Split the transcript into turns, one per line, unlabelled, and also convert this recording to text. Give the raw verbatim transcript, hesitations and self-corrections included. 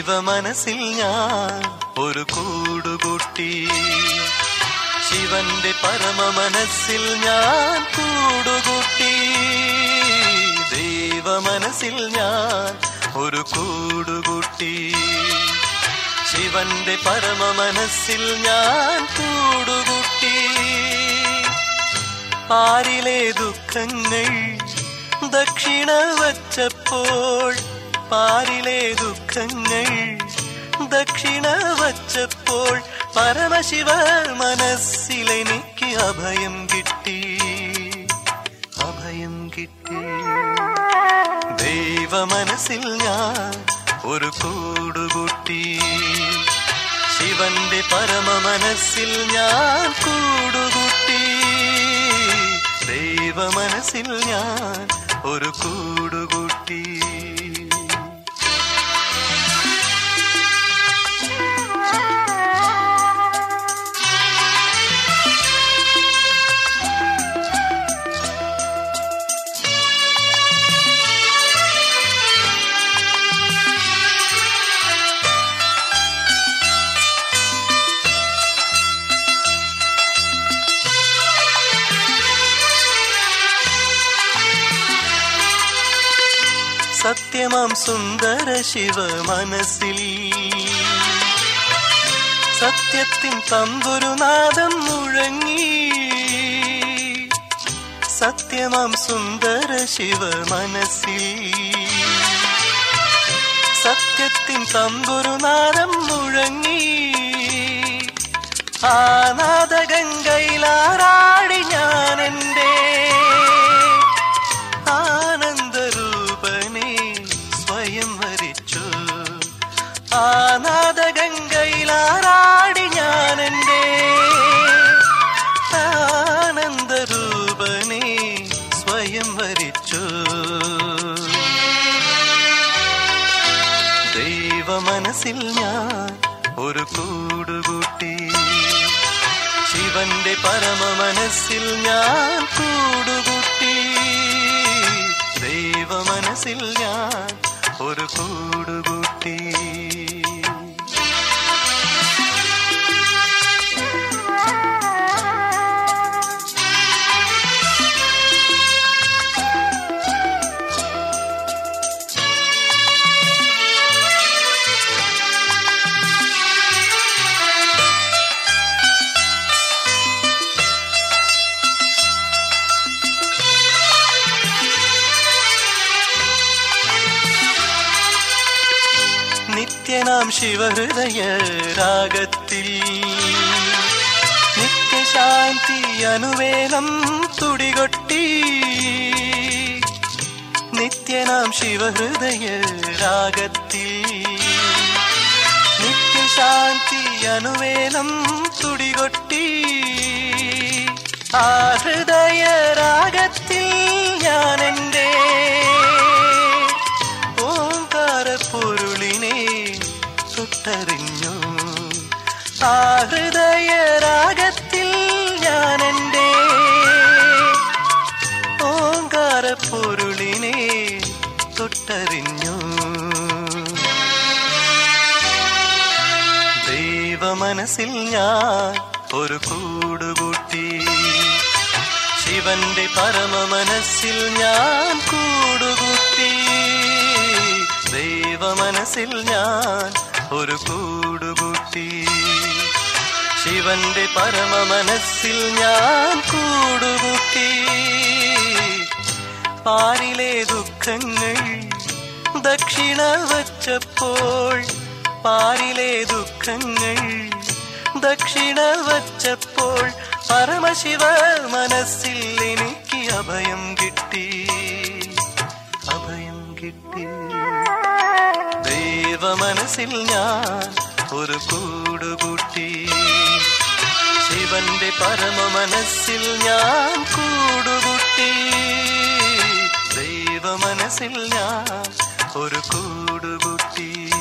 ദൈവ മനസ്സിൽ ഞാൻ ഒരു കൂടുകൂട്ടി, ശിവന്റെ പരമ മനസ്സിൽ ഞാൻ കൂടുകൂട്ടി. ദൈവ മനസ്സിൽ ഞാൻ ഒരു കൂടുകൂട്ടി, ശിവന്റെ പരമ മനസ്സിൽ ഞാൻ കൂടുകൂട്ടി. പാരിലെ ദുഃഖങ്ങൾ ദക്ഷിണ വച്ചപ്പോൾ, പാരിലെ ദുഃഖങ്ങൾ ദക്ഷിണ വച്ചപ്പോൾ പരമശിവ മനസ്സിലെനിക്ക് അഭയം കിട്ടി, അഭയം കിട്ടി. ദൈവ മനസ്സിൽ ഞാൻ ഒരു കൂടുകൂട്ടി, ശിവന്റെ പരമ മനസ്സിൽ ഞാൻ കൂടുകൂട്ടി. ദൈവ മനസ്സിൽ ഞാൻ ഒരു കൂടുകൂട്ടി. സത്യമാം സുന്ദര ശിവ മനസ്സിൽ സത്യത്തിൻ തമ്പുരുനാദം മുഴങ്ങി, സത്യമാം സുന്ദര ശിവ മനസ്സിൽ സത്യത്തിൻ തമ്പുരുനാദം മുഴങ്ങി. ആ നാദഗംഗയിലാറാടി ഞാൻ എൻ്റെ ആനന്ദരൂപനെ സ്വയം വരിച്ചു. ആ നാദഗംഗയിലാറാടി ഞാൻ എൻ്റെ ആനന്ദരൂപനെ സ്വയം വരിച്ചു. ദൈവ മനസ്സിൽ ഞാൻ ഒരു കൂടുകൂട്ടി, ശിവന്റെ പരമ മനസ്സിൽ ഞാൻ കൂടുകൂട്ടി. ദൈവ മനസ്സിൽ ഞാൻ ഒരു കൂടുകൂട്ടി. നിത്യനാം ശിവഹൃദയ രാഗത്തിൽ നിത്യശാന്തി അനുവേലം തുടികൊട്ടി. നിത്യനാം ശിവഹൃദയ രാഗത്തിൽ നിത്യശാന്തി അനുവേലം തുടികൊട്ടി. ആ ഹൃദയ രാഗത്തിൽ ഞാൻ എൻ്റെ ഓംകാരപ്പൊരുളിനെ തൊട്ടറിഞ്ഞു. ആ ഹൃദയ രാഗത്തിൽ ഞാൻ എൻ്റെ ഓംകാരപ്പൊരുളിനെ തൊട്ടറിഞ്ഞു. ദൈവ മനസ്സിൽ ഞാൻ ഒരു കൂടുകൂട്ടി, ശിവന്റെ പരമ മനസ്സിൽ ഞാൻ കൂടുകൂട്ടി. ദൈവ മനസ്സിൽ ഞാൻ ഒരു കൂടുകൂട്ടി, ശിവന്റെ പരമ മനസ്സിൽ ഞാൻ കൂടുകൂട്ടി. പാരിലെ ദുഃഖങ്ങൾ ദക്ഷിണ വച്ചപ്പോൾ, പാരിലെ ദുഃഖങ്ങൾ ദക്ഷിണ വച്ചപ്പോൾ പരമശിവ മനസ്സിൽ എനിക്ക് അഭയം കിട്ടി, അഭയം കിട്ടി. ദൈവ മനസ്സിൽ ഞാൻ ഒരു കൂടുകൂട്ടി, ശിവന്റെ പരമ മനസ്സിൽ ഞാൻ കൂടുകൂട്ടി. ദൈവ മനസ്സിൽ ഞാൻ ഒരു കൂടുകൂട്ടി.